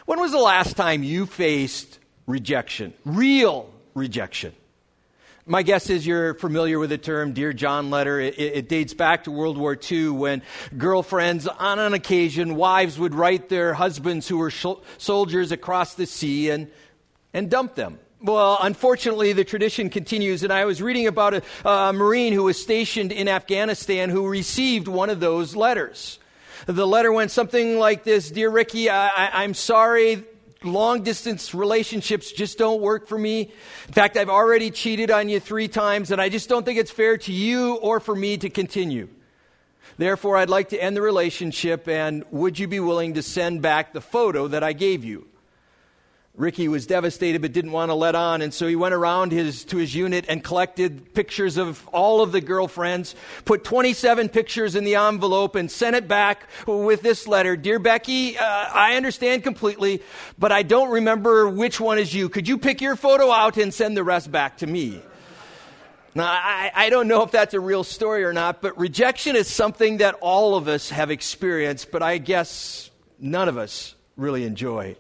When was the last time you faced rejection? Real rejection. My guess is you're familiar with the term Dear John letter. It dates back to World War II when girlfriends, on an occasion, wives would write their husbands who were soldiers across the sea and dump them. Well, unfortunately, the tradition continues, and I was reading about a Marine who was stationed in Afghanistan who received one of those letters. The letter went something like this: Dear Ricky, I'm sorry, long-distance relationships just don't work for me. In fact, I've already cheated on you 3 times, and I just don't think it's fair to you or for me to continue. Therefore, I'd like to end the relationship, and would you be willing to send back the photo that I gave you? Ricky was devastated but didn't want to let on, and so he went around to his unit and collected pictures of all of the girlfriends, put 27 pictures in the envelope, and sent it back with this letter: Dear Becky, I understand completely, but I don't remember which one is you. Could you pick your photo out and send the rest back to me? Now, I don't know if that's a real story or not, but rejection is something that all of us have experienced, but I guess none of us really enjoy.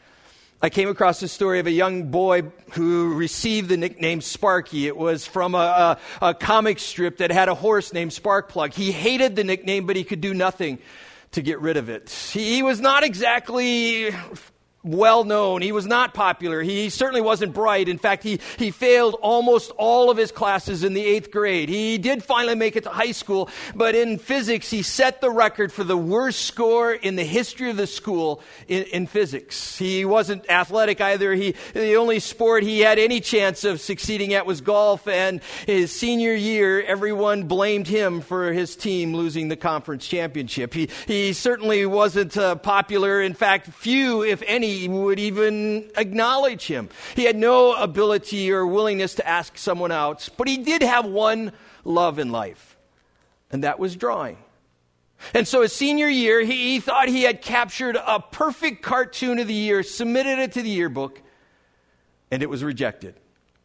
I came across the story of a young boy who received the nickname Sparky. It was from a comic strip that had a horse named Sparkplug. He hated the nickname, but he could do nothing to get rid of it. He was not exactly well known. He was not popular. He certainly wasn't bright. In fact, he failed almost all of his classes in the 8th grade. He did finally make it to high school, but in physics, he set the record for the worst score in the history of the school in physics. He wasn't athletic either. The only sport he had any chance of succeeding at was golf, and his senior year, everyone blamed him for his team losing the conference championship. He certainly wasn't popular. In fact, few, if any, would even acknowledge him. He had no ability or willingness to ask someone else, but he did have one love in life, and that was drawing. And so his senior year, he thought he had captured a perfect cartoon of the year, submitted it to the yearbook, and it was rejected.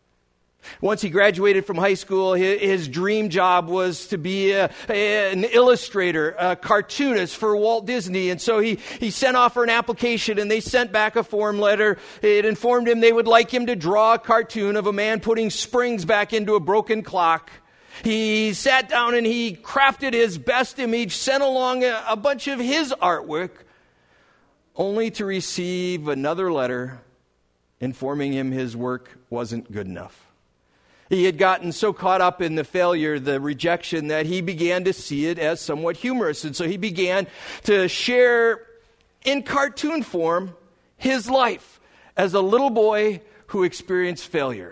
Once he graduated from high school, his dream job was to be an illustrator, a cartoonist for Walt Disney. And so he sent off for an application, and they sent back a form letter. It informed him they would like him to draw a cartoon of a man putting springs back into a broken clock. He sat down and he crafted his best image, sent along a bunch of his artwork, only to receive another letter informing him his work wasn't good enough. He had gotten so caught up in the failure, the rejection, that he began to see it as somewhat humorous. And so he began to share in cartoon form his life as a little boy who experienced failure.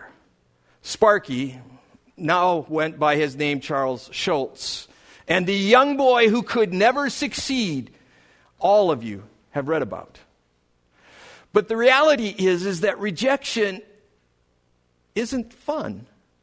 Sparky now went by his name Charles Schulz. And the young boy who could never succeed, all of you have read about. But the reality is that rejection isn't fun,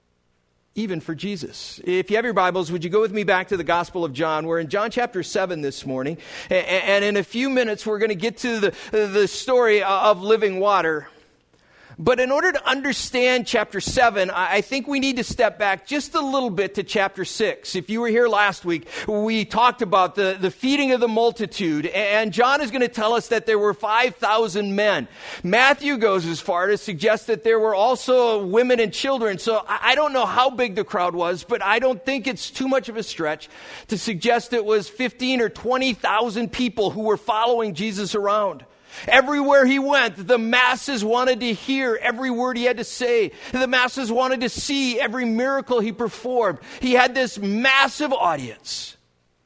even for Jesus. If you have your Bibles, would you go with me back to the Gospel of John? We're in John chapter 7 this morning, and in a few minutes we're going to get to the story of living water. But in order to understand chapter 7, I think we need to step back just a little bit to chapter 6. If you were here last week, we talked about the feeding of the multitude, and John is going to tell us that there were 5,000 men. Matthew goes as far to suggest that there were also women and children. So I don't know how big the crowd was, but I don't think it's too much of a stretch to suggest it was 15 or 20,000 people who were following Jesus around. Everywhere he went, the masses wanted to hear every word he had to say. The masses wanted to see every miracle he performed. He had this massive audience.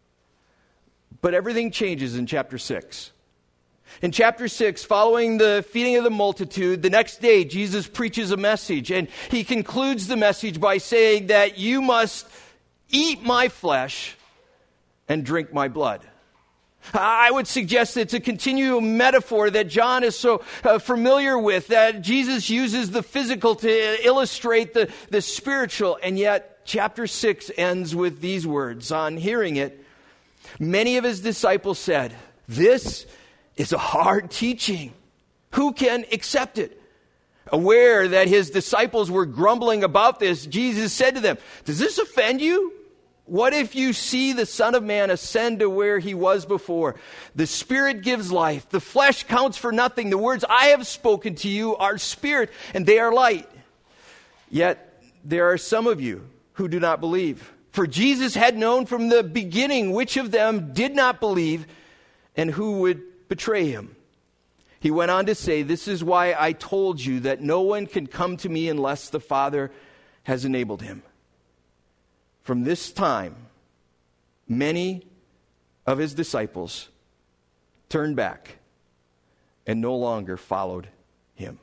But everything changes in chapter 6. In chapter 6, following the feeding of the multitude, the next day Jesus preaches a message, and he concludes the message by saying that you must eat my flesh and drink my blood. I would suggest it's a continual metaphor that John is so familiar with, that Jesus uses the physical to illustrate the spiritual. And yet, chapter 6 ends with these words. On hearing it, many of his disciples said, "This is a hard teaching. Who can accept it?" Aware that his disciples were grumbling about this, Jesus said to them, "Does this offend you? What if you see the Son of Man ascend to where he was before? The Spirit gives life. The flesh counts for nothing. The words I have spoken to you are spirit, and they are light. Yet there are some of you who do not believe. For Jesus had known from the beginning which of them did not believe and who would betray him. He went on to say, this is why I told you that no one can come to me unless the Father has enabled him. From this time, many of his disciples turned back and no longer followed him.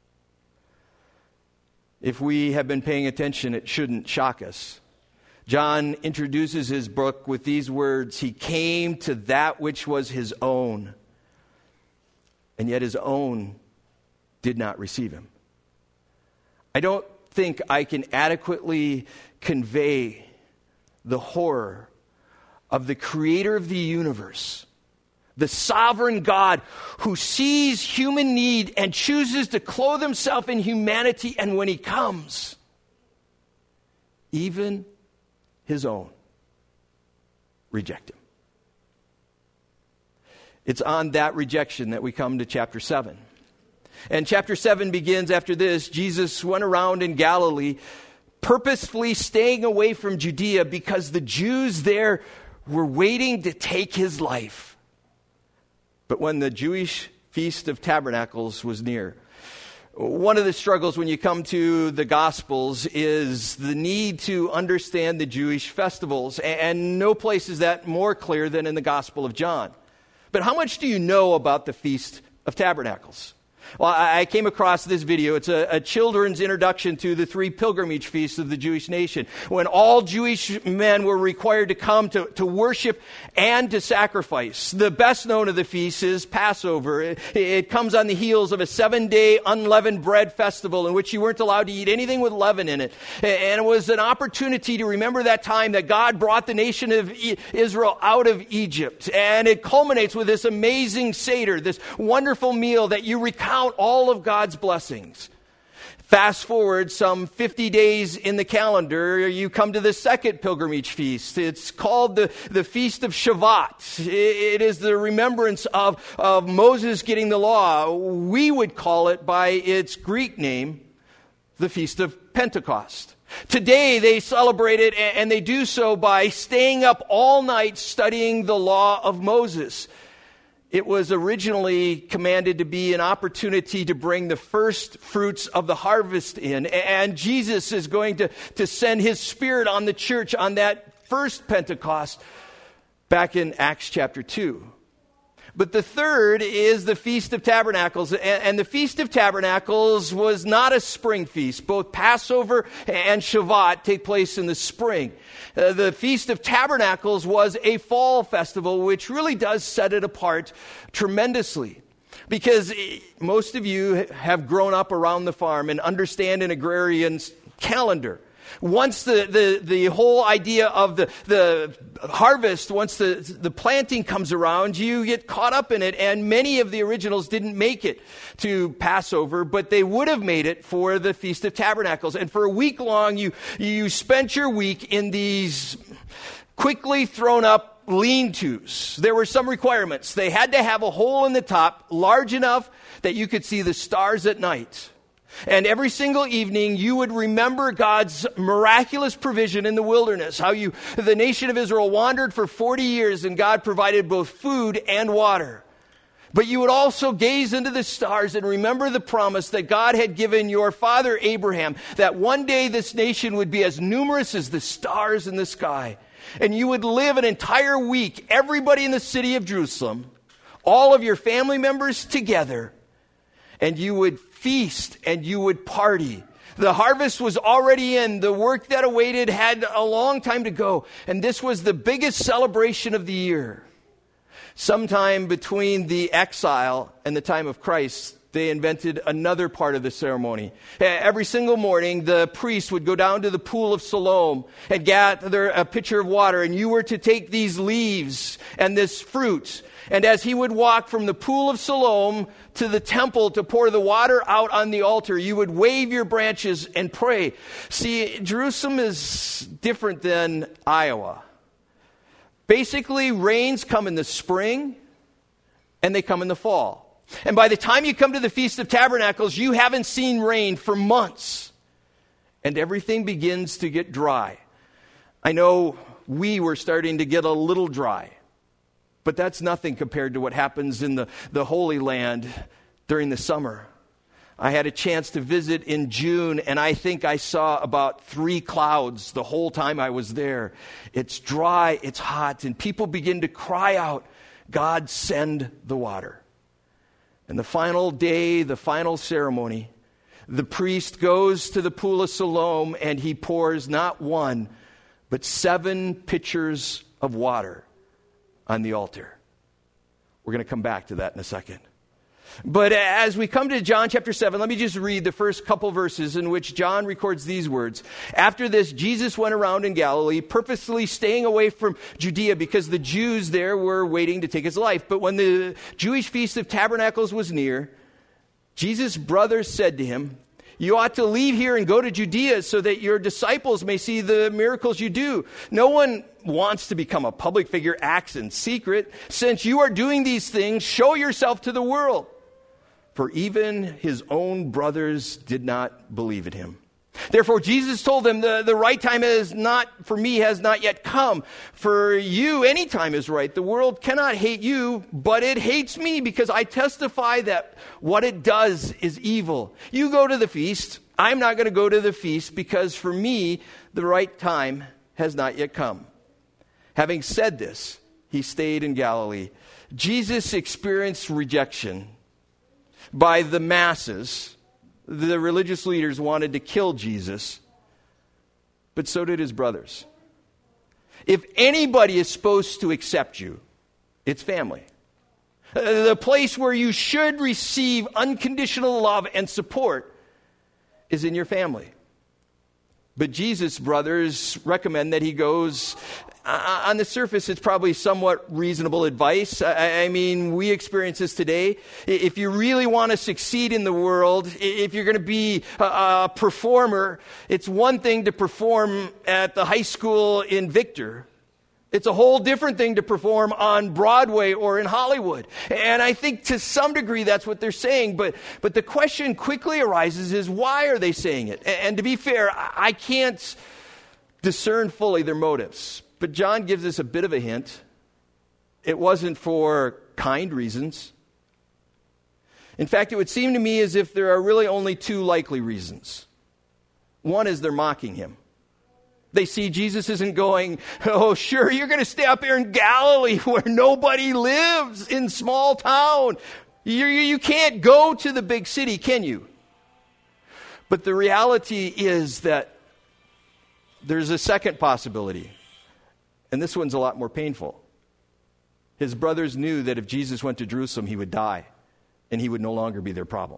If we have been paying attention, it shouldn't shock us. John introduces his book with these words, he came to that which was his own, and yet his own did not receive him. I don't think I can adequately convey the horror of the creator of the universe, the sovereign God who sees human need and chooses to clothe himself in humanity, and when he comes, even his own reject him. It's on that rejection that we come to chapter 7. And chapter 7 begins after this. Jesus went around in Galilee, purposefully staying away from Judea because the Jews there were waiting to take his life. But when the Jewish Feast of Tabernacles was near, one of the struggles when you come to the Gospels is the need to understand the Jewish festivals. And no place is that more clear than in the Gospel of John. But how much do you know about the Feast of Tabernacles? Well, I came across this video. It's a children's introduction to the 3 pilgrimage feasts of the Jewish nation, when all Jewish men were required to come to worship and to sacrifice. The best known of the feasts is Passover. It comes on the heels of a 7-day unleavened bread festival in which you weren't allowed to eat anything with leaven in it. And it was an opportunity to remember that time that God brought the nation of Israel out of Egypt. And it culminates with this amazing Seder, this wonderful meal that you recount all of God's blessings. Fast forward some 50 days in the calendar, you come to the second pilgrimage feast. It's called the Feast of Shavuot. It is the remembrance of Moses getting the law. We would call it by its Greek name, the Feast of Pentecost. Today they celebrate it, and they do so by staying up all night studying the law of Moses. It was originally commanded to be an opportunity to bring the first fruits of the harvest in. And Jesus is going to send his Spirit on the church on that first Pentecost back in Acts chapter 2. But the third is the Feast of Tabernacles. And the Feast of Tabernacles was not a spring feast. Both Passover and Shavuot take place in the spring. The Feast of Tabernacles was a fall festival, which really does set it apart tremendously. Because most of you have grown up around the farm and understand an agrarian calendar. Once the whole idea of the harvest, once the planting comes around, you get caught up in it. And many of the originals didn't make it to Passover, but they would have made it for the Feast of Tabernacles. And for a week long, you spent your week in these quickly thrown up lean-tos. There were some requirements. They had to have a hole in the top large enough that you could see the stars at night. And every single evening, you would remember God's miraculous provision in the wilderness, how the nation of Israel wandered for 40 years and God provided both food and water. But you would also gaze into the stars and remember the promise that God had given your father Abraham, that one day this nation would be as numerous as the stars in the sky. And you would live an entire week, everybody in the city of Jerusalem, all of your family members together, and you would feast and you would party. The harvest was already in. The work that awaited had a long time to go. And this was the biggest celebration of the year. Sometime between the exile and the time of Christ, they invented another part of the ceremony. Every single morning, the priest would go down to the pool of Siloam and gather a pitcher of water, and you were to take these leaves and this fruit. And as he would walk from the pool of Siloam to the temple to pour the water out on the altar, you would wave your branches and pray. See, Jerusalem is different than Iowa. Basically, rains come in the spring and they come in the fall. And by the time you come to the Feast of Tabernacles, you haven't seen rain for months. And everything begins to get dry. I know we were starting to get a little dry. But that's nothing compared to what happens in the Holy Land during the summer. I had a chance to visit in June, and I think I saw about 3 clouds the whole time I was there. It's dry, it's hot, and people begin to cry out, God, send the water. And the final day, the final ceremony, the priest goes to the pool of Siloam, and he pours not 1, but 7 pitchers of water on the altar. We're going to come back to that in a second. But as we come to John chapter 7, let me just read the first couple verses in which John records these words. After this, Jesus went around in Galilee, purposely staying away from Judea because the Jews there were waiting to take his life. But when the Jewish Feast of Tabernacles was near, Jesus' brothers said to him, you ought to leave here and go to Judea so that your disciples may see the miracles you do. No one wants to become a public figure, acts in secret. Since you are doing these things, show yourself to the world. For even his own brothers did not believe in him. Therefore, Jesus told them, the right time has not yet come. For you, any time is right. The world cannot hate you, but it hates me because I testify that what it does is evil. You go to the feast. I'm not going to go to the feast because for me, the right time has not yet come. Having said this, he stayed in Galilee. Jesus experienced rejection by the masses. The religious leaders wanted to kill Jesus, but so did his brothers. If anybody is supposed to accept you, it's family. The place where you should receive unconditional love and support is in your family. But Jesus' brothers recommend that he goes. On the surface, it's probably somewhat reasonable advice. I mean, we experience this today. If you really want to succeed in the world, if you're going to be a performer, it's one thing to perform at the high school in Victor. It's a whole different thing to perform on Broadway or in Hollywood. And I think to some degree that's what they're saying. But the question quickly arises is, why are they saying it? And to be fair, I can't discern fully their motives. But John gives us a bit of a hint. It wasn't for kind reasons. In fact, it would seem to me as if there are really only 2 likely reasons. One is they're mocking him. They see Jesus isn't going, oh, sure, you're going to stay up here in Galilee where nobody lives, in small town. You can't go to the big city, can you? But the reality is that there's a second possibility. And this one's a lot more painful. His brothers knew that if Jesus went to Jerusalem, he would die, and he would no longer be their problem.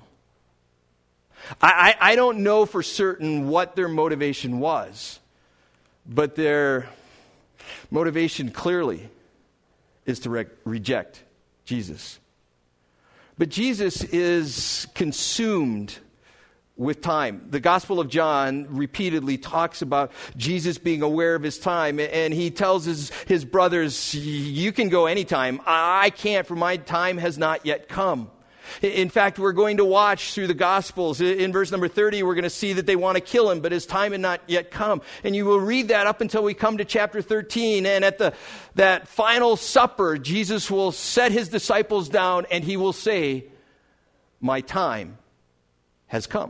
I don't know for certain what their motivation was, but their motivation clearly is to reject Jesus. But Jesus is consumed with time. The Gospel of John repeatedly talks about Jesus being aware of his time, and he tells his brothers, you can go anytime. I can't, for my time has not yet come. In fact, we're going to watch through the Gospels. In verse number 30, we're going to see that they want to kill him, but his time had not yet come. And you will read that up until we come to chapter 13. And at that final supper, Jesus will set his disciples down and he will say, my time has come.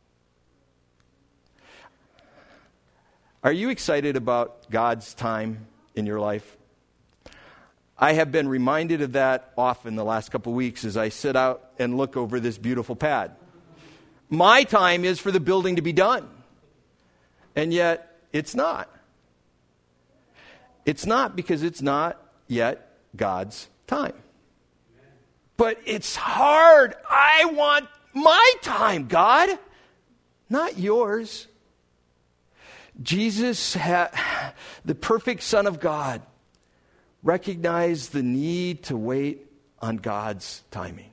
Are you excited about God's time in your life? I have been reminded of that often the last couple of weeks as I sit out and look over this beautiful pad. My time is for the building to be done. And yet, it's not. It's not because it's not yet God's time. But it's hard. I want my time, God, not yours. Jesus, the perfect Son of God, recognized the need to wait on God's timing.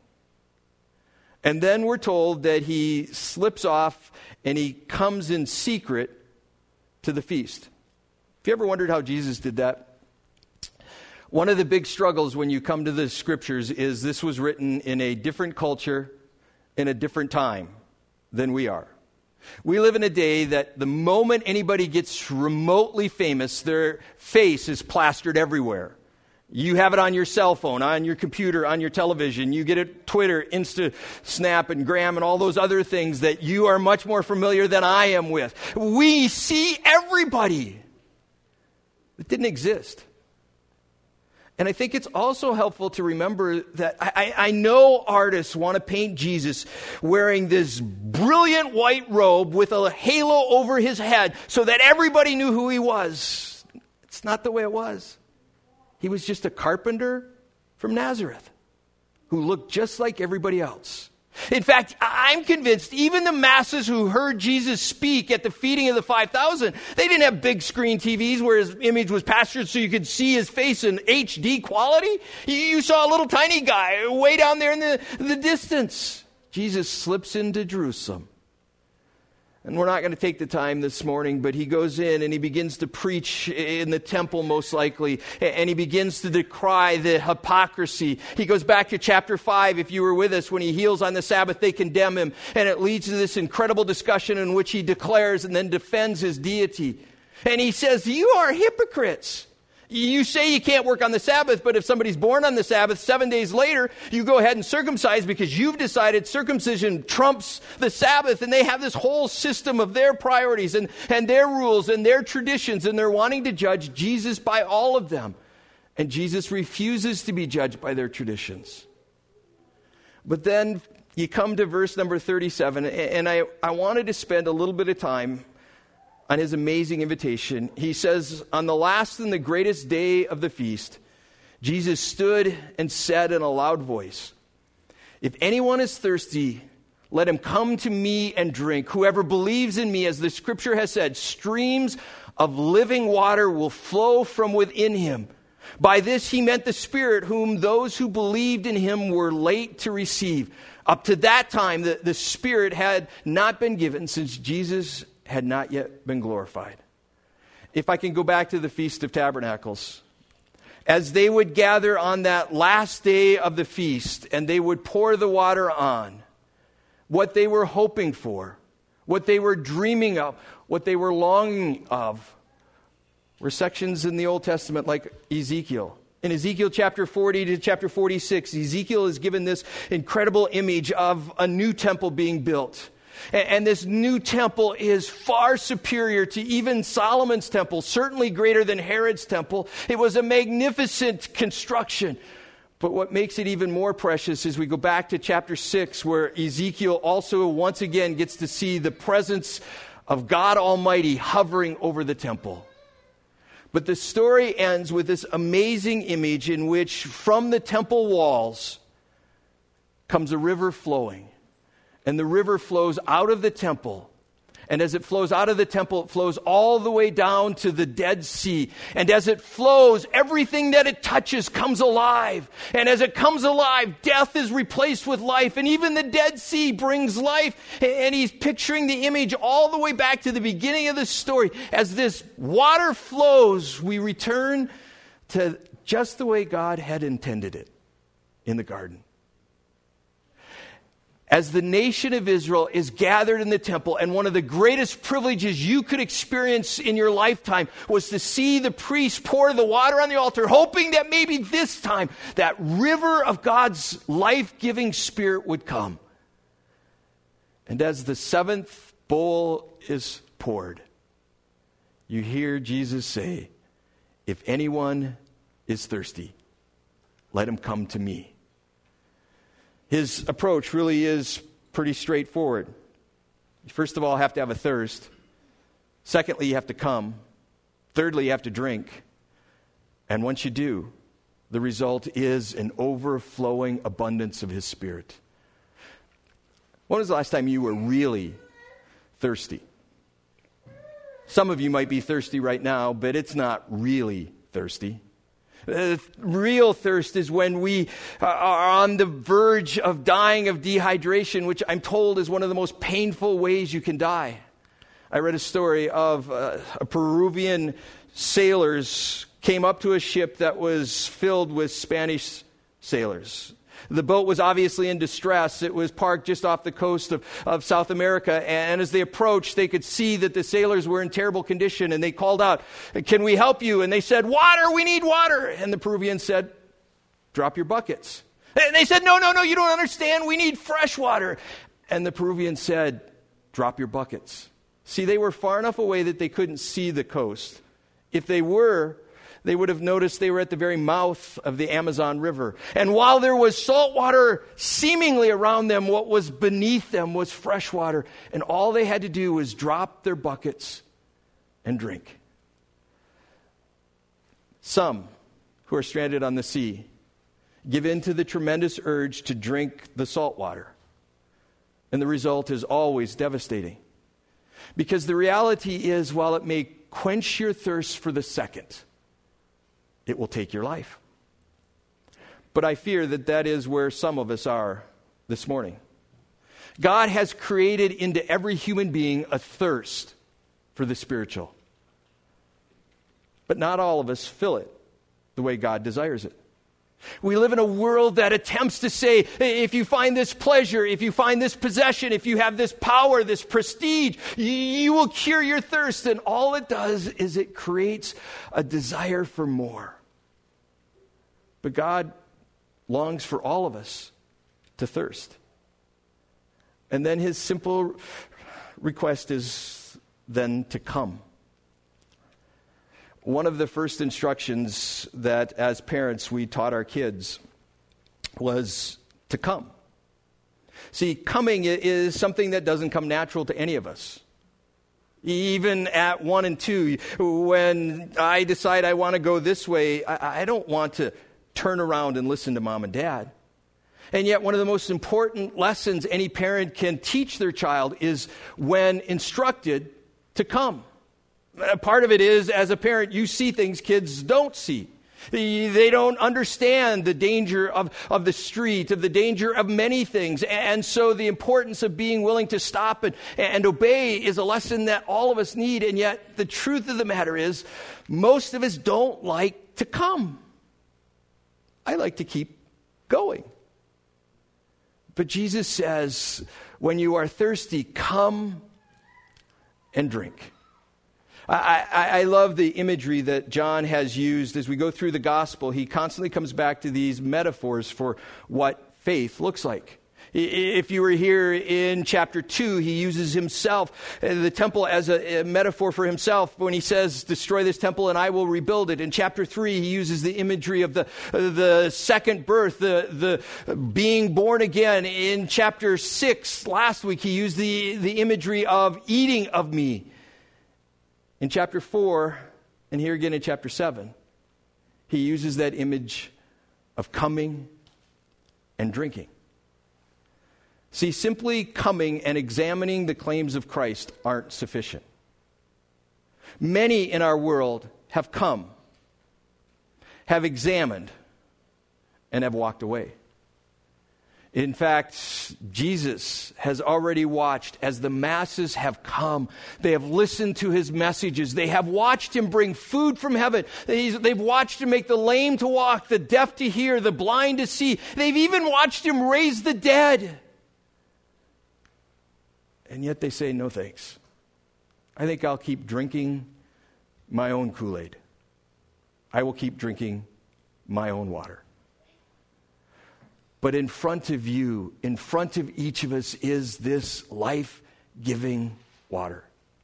And then we're told that he slips off and he comes in secret to the feast. Have you ever wondered how Jesus did that? One of the big struggles when you come to the scriptures is this was written in a different culture, in a different time than we are. We live in a day that the moment anybody gets remotely famous, their face is plastered everywhere. You have it on your cell phone, on your computer, on your television. You get it Twitter, Insta, Snap, and Gram, and all those other things that you are much more familiar than I am with. We see everybody. It didn't exist. And I think it's also helpful to remember that I know artists want to paint Jesus wearing this brilliant white robe with a halo over his head so that everybody knew who he was. It's not the way it was. He was just a carpenter from Nazareth who looked just like everybody else. In fact, I'm convinced even the masses who heard Jesus speak at the feeding of the 5,000, they didn't have big screen TVs where his image was pastured so you could see his face in HD quality. You saw a little tiny guy way down there in the distance. Jesus slips into Jerusalem. And we're not going to take the time this morning, but he goes in and he begins to preach in the temple most likely. And he begins to decry the hypocrisy. He goes back to chapter 5, if you were with us, when he heals on the Sabbath, they condemn him. And it leads to this incredible discussion in which he declares and then defends his deity. And he says, you are hypocrites. You say you can't work on the Sabbath, but if somebody's born on the Sabbath, 7 days later, you go ahead and circumcise because you've decided circumcision trumps the Sabbath, and they have this whole system of their priorities and their rules and their traditions, and they're wanting to judge Jesus by all of them. And Jesus refuses to be judged by their traditions. But then you come to verse number 37, and I wanted to spend a little bit of time on his amazing invitation. He says, on the last and the greatest day of the feast, Jesus stood and said in a loud voice, if anyone is thirsty, let him come to me and drink. Whoever believes in me, as the scripture has said, streams of living water will flow from within him. By this he meant the Spirit, whom those who believed in him were late to receive. Up to that time, the Spirit had not been given, since Jesus had not yet been glorified. If I can go back to the Feast of Tabernacles, as they would gather on that last day of the feast and they would pour the water on, what they were hoping for, what they were dreaming of, what they were longing of, were sections in the Old Testament like Ezekiel. In Ezekiel chapter 40 to chapter 46, Ezekiel is given this incredible image of a new temple being built. And this new temple is far superior to even Solomon's temple, certainly greater than Herod's temple. It was a magnificent construction. But what makes it even more precious is we go back to chapter 6, where Ezekiel also once again gets to see the presence of God Almighty hovering over the temple. But the story ends with this amazing image in which from the temple walls comes a river flowing. And the river flows out of the temple. And as it flows out of the temple, it flows all the way down to the Dead Sea. And as it flows, everything that it touches comes alive. And as it comes alive, death is replaced with life. And even the Dead Sea brings life. And he's picturing the image all the way back to the beginning of the story. As this water flows, we return to just the way God had intended it in the garden. As the nation of Israel is gathered in the temple, and one of the greatest privileges you could experience in your lifetime was to see the priest pour the water on the altar, hoping that maybe this time that river of God's life-giving Spirit would come. And as the seventh bowl is poured, you hear Jesus say, if anyone is thirsty, let him come to me. His approach really is pretty straightforward. You first of all have to have a thirst. Secondly, you have to come. Thirdly, you have to drink. And once you do, The result is an overflowing abundance of His Spirit. When was the last time you were really thirsty? Some of you might be thirsty right now, but it's not really thirsty. Real thirst is when we are on the verge of dying of dehydration, which I'm told is one of the most painful ways you can die. I read a story of a Peruvian sailors came up to a ship that was filled with Spanish sailors. The boat was obviously in distress. It was parked just off the coast of South America. And as they approached, they could see that the sailors were in terrible condition. And they called out, "Can we help you?" And they said, "Water, we need water." And the Peruvians said, "Drop your buckets." And they said, No, you don't understand. We need fresh water." And the Peruvians said, "Drop your buckets." See, they were far enough away that they couldn't see the coast. If they were, they would have noticed they were at the very mouth of the Amazon River. And while there was salt water seemingly around them, what was beneath them was fresh water. And all they had to do was drop their buckets and drink. Some who are stranded on the sea give in to the tremendous urge to drink the salt water. And the result is always devastating. Because the reality is, while it may quench your thirst for the second, it will take your life. But I fear that is where some of us are this morning. God has created into every human being a thirst for the spiritual. But not all of us fill it the way God desires it. We live in a world that attempts to say, if you find this pleasure, if you find this possession, if you have this power, this prestige, you will cure your thirst. And all it does is it creates a desire for more. But God longs for all of us to thirst. And then His simple request is then to come. One of the first instructions that as parents we taught our kids was to come. See, coming is something that doesn't come natural to any of us. Even at 1 and 2, when I decide I want to go this way, I don't want to turn around and listen to mom and dad. And yet one of the most important lessons any parent can teach their child is when instructed to come. Part of it is, as a parent, you see things kids don't see. They don't understand the danger of the street, of the danger of many things. And so the importance of being willing to stop and obey is a lesson that all of us need. And yet the truth of the matter is, most of us don't like to come. I like to keep going. But Jesus says, when you are thirsty, come and drink. I love the imagery that John has used as we go through the gospel. He constantly comes back to these metaphors for what faith looks like. If you were here in chapter 2, he uses himself, the temple, as a metaphor for himself when he says, "Destroy this temple and I will rebuild it." In chapter 3, he uses the imagery of the second birth, the being born again. In chapter 6, last week, he used the imagery of eating of me. In chapter 4, and here again in chapter 7, he uses that image of coming and drinking. See, simply coming and examining the claims of Christ aren't sufficient. Many in our world have come, have examined, and have walked away. In fact, Jesus has already watched as the masses have come. They have listened to his messages. They have watched him bring food from heaven. They've watched him make the lame to walk, the deaf to hear, the blind to see. They've even watched him raise the dead. And yet they say, "No thanks. I think I'll keep drinking my own Kool-Aid. I will keep drinking my own water." But in front of you, in front of each of us, is this life-giving water.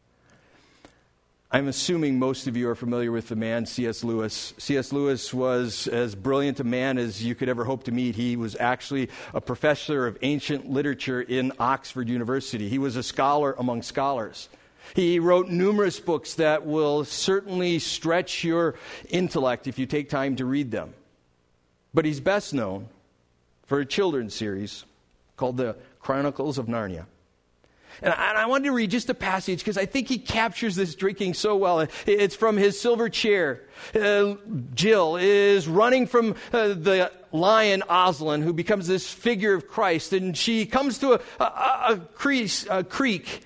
I'm assuming most of you are familiar with the man C.S. Lewis. C.S. Lewis was as brilliant a man as you could ever hope to meet. He was actually a professor of ancient literature in Oxford University. He was a scholar among scholars. He wrote numerous books that will certainly stretch your intellect if you take time to read them. But he's best known for a children's series called The Chronicles of Narnia. And I wanted to read just a passage because I think he captures this drinking so well. It's from his silver chair. Jill is running from the lion Aslan, who becomes this figure of Christ. And she comes to a creek.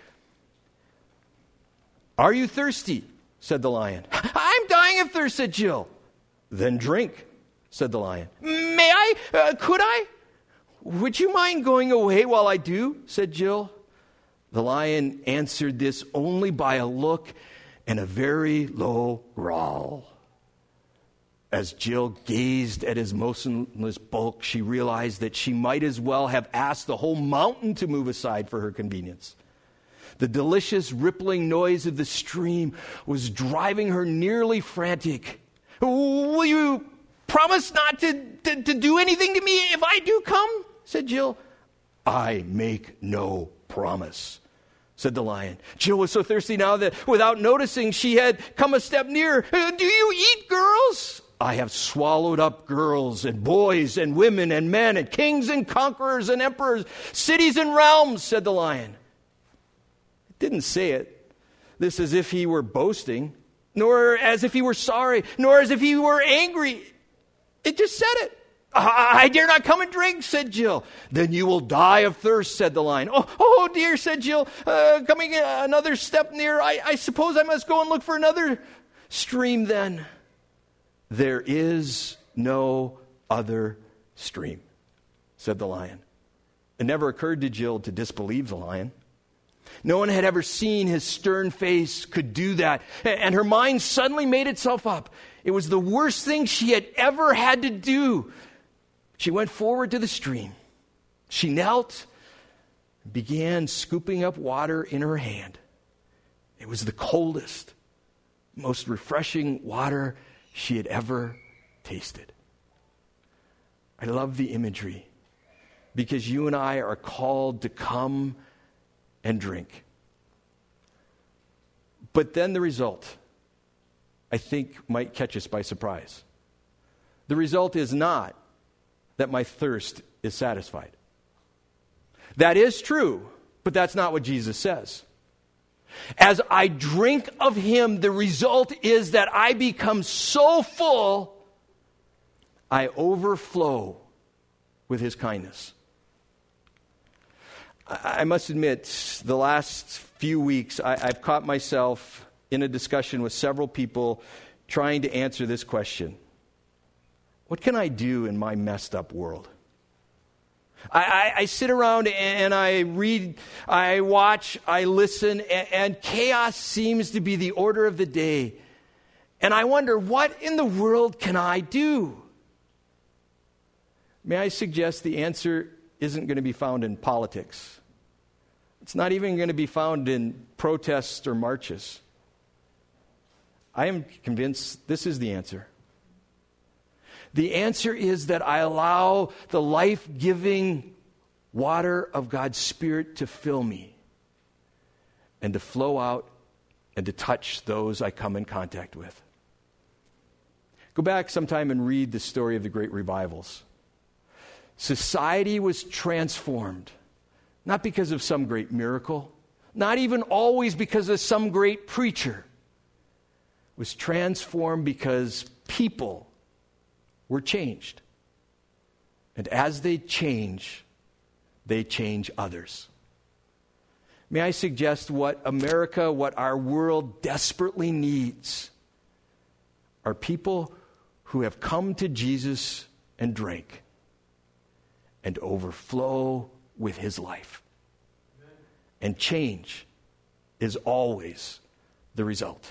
"Are you thirsty?" said the lion. "I'm dying of thirst," said Jill. "Then drink," said the lion. "May I? Could I?" "Would you mind going away while I do?" said Jill. The lion answered this only by a look and a very low growl. As Jill gazed at his motionless bulk, she realized that she might as well have asked the whole mountain to move aside for her convenience. The delicious rippling noise of the stream was driving her nearly frantic. "Will you promise not to do anything to me if I do come?" said Jill. "I make no promise," said the lion. Jill was so thirsty now that without noticing she had come a step nearer. "Do you eat girls?" "I have swallowed up girls and boys and women and men and kings and conquerors and emperors, cities and realms," said the lion. It didn't say this as if he were boasting, nor as if he were sorry, nor as if he were angry. It just said it. "I dare not come and drink," said Jill. "Then you will die of thirst," said the lion. Oh dear," said Jill, coming another step nearer. I suppose I must go and look for another stream then." "There is no other stream," said the lion. It never occurred to Jill to disbelieve the lion. No one had ever seen his stern face could do that, and her mind suddenly made itself up. It was the worst thing she had ever had to do. She went forward to the stream. She knelt and began scooping up water in her hand. It was the coldest, most refreshing water she had ever tasted. I love the imagery because you and I are called to come and drink. But then the result, I think, might catch us by surprise. The result is not that my thirst is satisfied. That is true, but that's not what Jesus says. As I drink of him, the result is that I become so full, I overflow with his kindness. I must admit, the last few weeks, I've caught myself in a discussion with several people trying to answer this question. What can I do in my messed up world? I sit around and I read, I watch, I listen, and chaos seems to be the order of the day. And I wonder, what in the world can I do? May I suggest the answer isn't going to be found in politics. It's not even going to be found in protests or marches. I am convinced this is the answer. The answer is that I allow the life-giving water of God's Spirit to fill me and to flow out and to touch those I come in contact with. Go back sometime and read the story of the great revivals. Society was transformed, not because of some great miracle, not even always because of some great preacher. It was transformed because people were changed. And as they change others. May I suggest what America, what our world desperately needs are people who have come to Jesus and drank and overflow with his life. Amen. And change is always the result.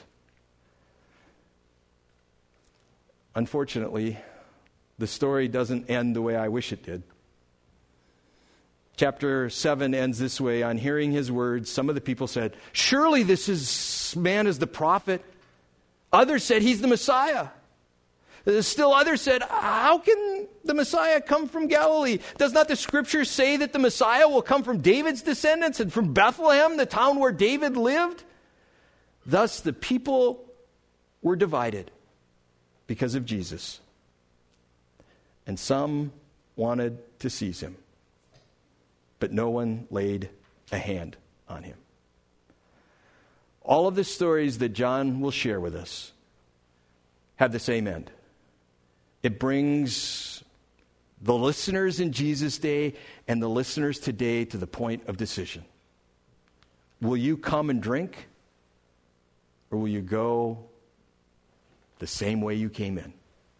Unfortunately, the story doesn't end the way I wish it did. Chapter 7 ends this way. On hearing his words, some of the people said, "Surely this man is the prophet." Others said, "He's the Messiah." Still others said, "How can the Messiah come from Galilee? Does not the scripture say that the Messiah will come from David's descendants and from Bethlehem, the town where David lived?" Thus the people were divided because of Jesus. and some wanted to seize him, but no one laid a hand on him. All of the stories that John will share with us have the same end. It brings the listeners in Jesus' day and the listeners today to the point of decision. Will you come and drink, or will you go the same way you came in?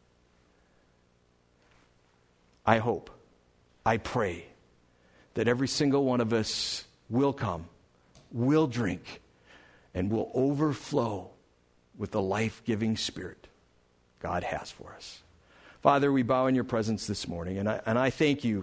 I hope, I pray that every single one of us will come, will drink, and will overflow with the life-giving Spirit God has for us. Father, we bow in your presence this morning, and I thank you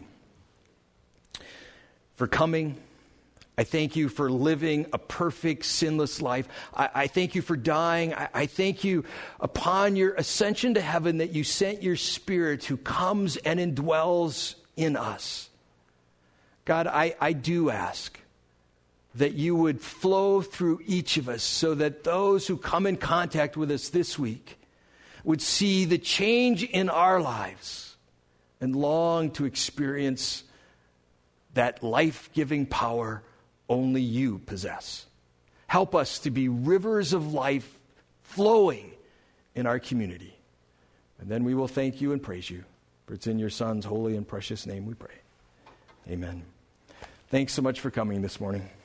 for coming. I thank you for living a perfect, sinless life. I thank you for dying. I thank you upon your ascension to heaven that you sent your Spirit who comes and indwells in us. God, I do ask that you would flow through each of us so that those who come in contact with us this week would see the change in our lives and long to experience that life-giving power only you possess. Help us to be rivers of life flowing in our community. And then we will thank you and praise you. For it's in your Son's holy and precious name we pray. Amen. Thanks so much for coming this morning.